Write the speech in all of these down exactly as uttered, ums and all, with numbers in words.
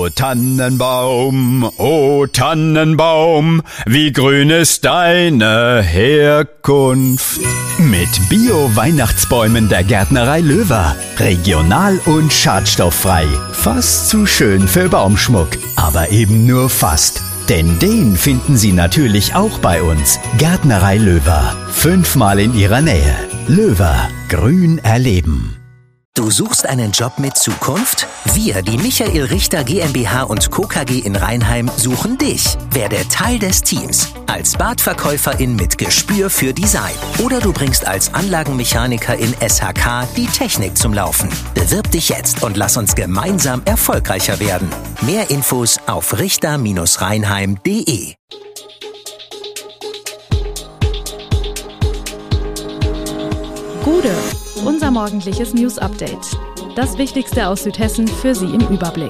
O Tannenbaum, o Tannenbaum, wie grün ist deine Herkunft. Mit Bio-Weihnachtsbäumen der Gärtnerei Löwer. Regional und schadstofffrei. Fast zu schön für Baumschmuck. Aber eben nur fast. Denn den finden Sie natürlich auch bei uns. Gärtnerei Löwer. Fünfmal in Ihrer Nähe. Löwer. Grün erleben. Du suchst einen Job mit Zukunft? Wir, die Michael Richter GmbH und Co. K G in Rheinheim, suchen dich. Werde Teil des Teams. Als Badverkäuferin mit Gespür für Design. Oder du bringst als Anlagenmechaniker in S H K die Technik zum Laufen. Bewirb dich jetzt und lass uns gemeinsam erfolgreicher werden. Mehr Infos auf richter Bindestrich rheinheim punkt de. Gude, unser morgendliches News-Update. Das Wichtigste aus Südhessen für Sie im Überblick.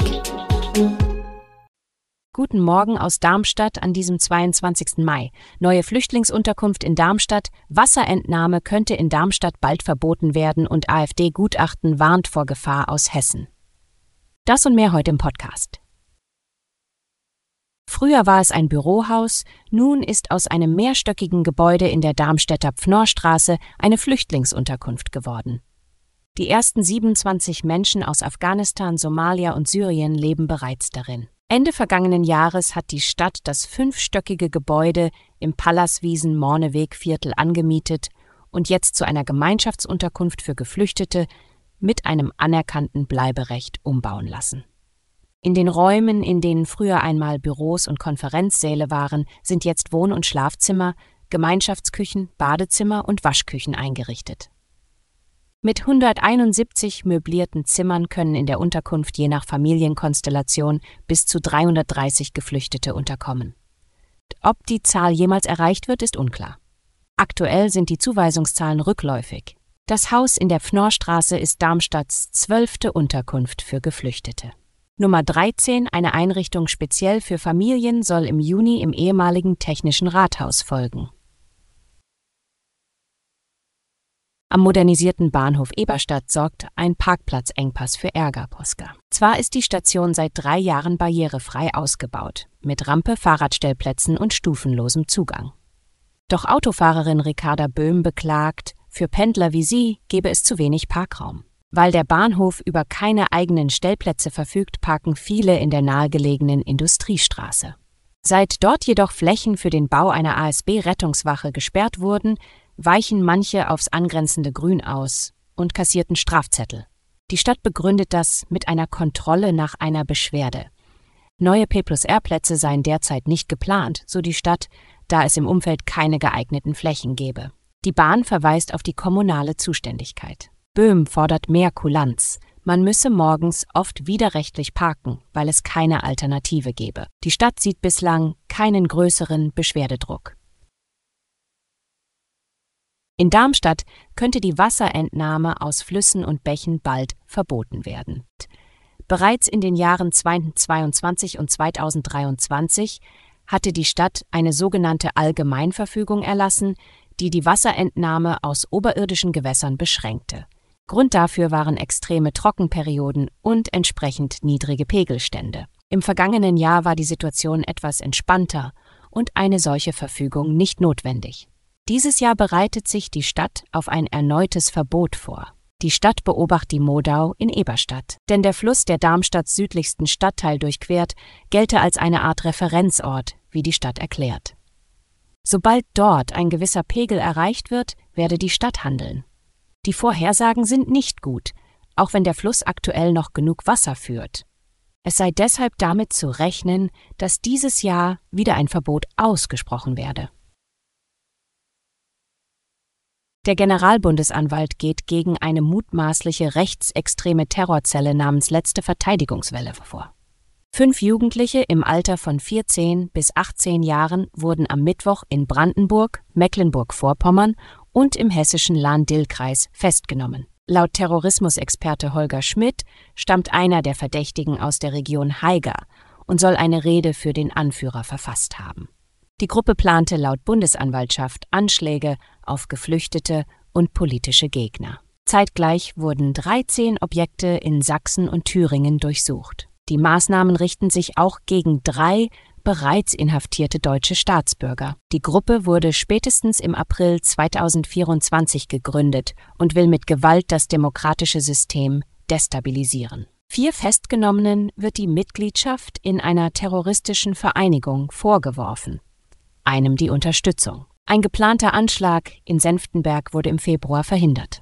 Guten Morgen aus Darmstadt an diesem zweiundzwanzigsten Mai. Neue Flüchtlingsunterkunft in Darmstadt. Wasserentnahme könnte in Darmstadt bald verboten werden und AfD-Gutachten warnt vor Gefahr aus Hessen. Das und mehr heute im Podcast. Früher war es ein Bürohaus, nun ist aus einem mehrstöckigen Gebäude in der Darmstädter Pfnorrstraße eine Flüchtlingsunterkunft geworden. Die ersten siebenundzwanzig Menschen aus Afghanistan, Somalia und Syrien leben bereits darin. Ende vergangenen Jahres hat die Stadt das fünfstöckige Gebäude im Pallaswiesen-Morneweg-Viertel angemietet und jetzt zu einer Gemeinschaftsunterkunft für Geflüchtete mit einem anerkannten Bleiberecht umbauen lassen. In den Räumen, in denen früher einmal Büros und Konferenzsäle waren, sind jetzt Wohn- und Schlafzimmer, Gemeinschaftsküchen, Badezimmer und Waschküchen eingerichtet. Mit hunderteinundsiebzig möblierten Zimmern können in der Unterkunft je nach Familienkonstellation bis zu dreihundertdreißig Geflüchtete unterkommen. Ob die Zahl jemals erreicht wird, ist unklar. Aktuell sind die Zuweisungszahlen rückläufig. Das Haus in der Pfnorrstraße ist Darmstadts zwölfte Unterkunft für Geflüchtete. Nummer dreizehn, eine Einrichtung speziell für Familien, soll im Juni im ehemaligen Technischen Rathaus folgen. Am modernisierten Bahnhof Eberstadt sorgt ein Parkplatzengpass für Ärger, Poska. Zwar ist die Station seit drei Jahren barrierefrei ausgebaut, mit Rampe, Fahrradstellplätzen und stufenlosem Zugang. Doch Autofahrerin Ricarda Böhm beklagt, für Pendler wie sie gebe es zu wenig Parkraum. Weil der Bahnhof über keine eigenen Stellplätze verfügt, parken viele in der nahegelegenen Industriestraße. Seit dort jedoch Flächen für den Bau einer A S B-Rettungswache gesperrt wurden, weichen manche aufs angrenzende Grün aus und kassierten Strafzettel. Die Stadt begründet das mit einer Kontrolle nach einer Beschwerde. Neue P plus R-Plätze seien derzeit nicht geplant, so die Stadt, da es im Umfeld keine geeigneten Flächen gebe. Die Bahn verweist auf die kommunale Zuständigkeit. Böhm fordert mehr Kulanz. Man müsse morgens oft widerrechtlich parken, weil es keine Alternative gebe. Die Stadt sieht bislang keinen größeren Beschwerdedruck. In Darmstadt könnte die Wasserentnahme aus Flüssen und Bächen bald verboten werden. Bereits in den Jahren zweitausendzweiundzwanzig und zweitausenddreiundzwanzig hatte die Stadt eine sogenannte Allgemeinverfügung erlassen, die die Wasserentnahme aus oberirdischen Gewässern beschränkte. Grund dafür waren extreme Trockenperioden und entsprechend niedrige Pegelstände. Im vergangenen Jahr war die Situation etwas entspannter und eine solche Verfügung nicht notwendig. Dieses Jahr bereitet sich die Stadt auf ein erneutes Verbot vor. Die Stadt beobachtet die Modau in Eberstadt, denn der Fluss, der Darmstadts südlichsten Stadtteil durchquert, gelte als eine Art Referenzort, wie die Stadt erklärt. Sobald dort ein gewisser Pegel erreicht wird, werde die Stadt handeln. Die Vorhersagen sind nicht gut, auch wenn der Fluss aktuell noch genug Wasser führt. Es sei deshalb damit zu rechnen, dass dieses Jahr wieder ein Verbot ausgesprochen werde. Der Generalbundesanwalt geht gegen eine mutmaßliche rechtsextreme Terrorzelle namens Letzte Verteidigungswelle vor. Fünf Jugendliche im Alter von vierzehn bis achtzehn Jahren wurden am Mittwoch in Brandenburg, Mecklenburg-Vorpommern und im hessischen Lahn-Dill-Kreis festgenommen. Laut Terrorismusexperte Holger Schmidt stammt einer der Verdächtigen aus der Region Haiger und soll eine Rede für den Anführer verfasst haben. Die Gruppe plante laut Bundesanwaltschaft Anschläge auf Geflüchtete und politische Gegner. Zeitgleich wurden dreizehn Objekte in Sachsen und Thüringen durchsucht. Die Maßnahmen richten sich auch gegen drei bereits inhaftierte deutsche Staatsbürger. Die Gruppe wurde spätestens im April zweitausendvierundzwanzig gegründet und will mit Gewalt das demokratische System destabilisieren. Vier Festgenommenen wird die Mitgliedschaft in einer terroristischen Vereinigung vorgeworfen, einem die Unterstützung. Ein geplanter Anschlag in Senftenberg wurde im Februar verhindert.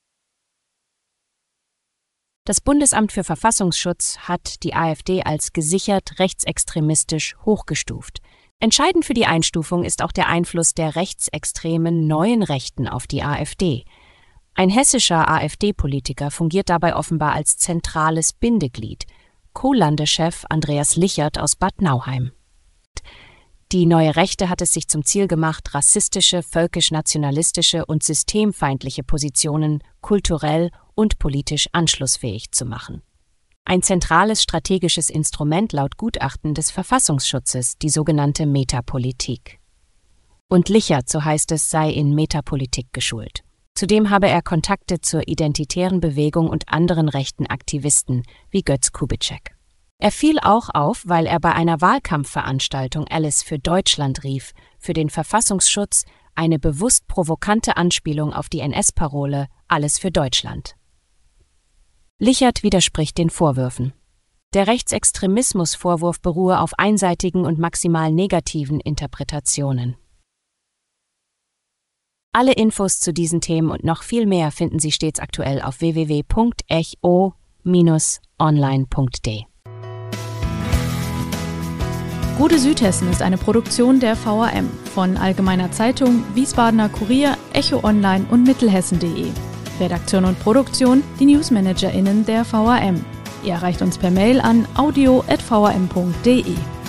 Das Bundesamt für Verfassungsschutz hat die AfD als gesichert rechtsextremistisch hochgestuft. Entscheidend für die Einstufung ist auch der Einfluss der rechtsextremen Neuen Rechten auf die AfD. Ein hessischer AfD-Politiker fungiert dabei offenbar als zentrales Bindeglied, Co-Landeschef Andreas Lichert aus Bad Nauheim. Die Neue Rechte hat es sich zum Ziel gemacht, rassistische, völkisch-nationalistische und systemfeindliche Positionen kulturell und politisch anschlussfähig zu machen. Ein zentrales strategisches Instrument laut Gutachten des Verfassungsschutzes, die sogenannte Metapolitik. Und Lichert, so heißt es, sei in Metapolitik geschult. Zudem habe er Kontakte zur identitären Bewegung und anderen rechten Aktivisten wie Götz Kubitschek. Er fiel auch auf, weil er bei einer Wahlkampfveranstaltung Alice für Deutschland rief, für den Verfassungsschutz eine bewusst provokante Anspielung auf die N S-Parole Alles für Deutschland. Lichert widerspricht den Vorwürfen. Der Rechtsextremismusvorwurf beruhe auf einseitigen und maximal negativen Interpretationen. Alle Infos zu diesen Themen und noch viel mehr finden Sie stets aktuell auf w w w punkt echo Bindestrich online punkt d e. Gute Südhessen ist eine Produktion der V A M von Allgemeiner Zeitung, Wiesbadener Kurier, Echo Online und Mittelhessen punkt de. Redaktion und Produktion, die NewsmanagerInnen der V A M. Ihr erreicht uns per Mail an audio at v a m punkt d e.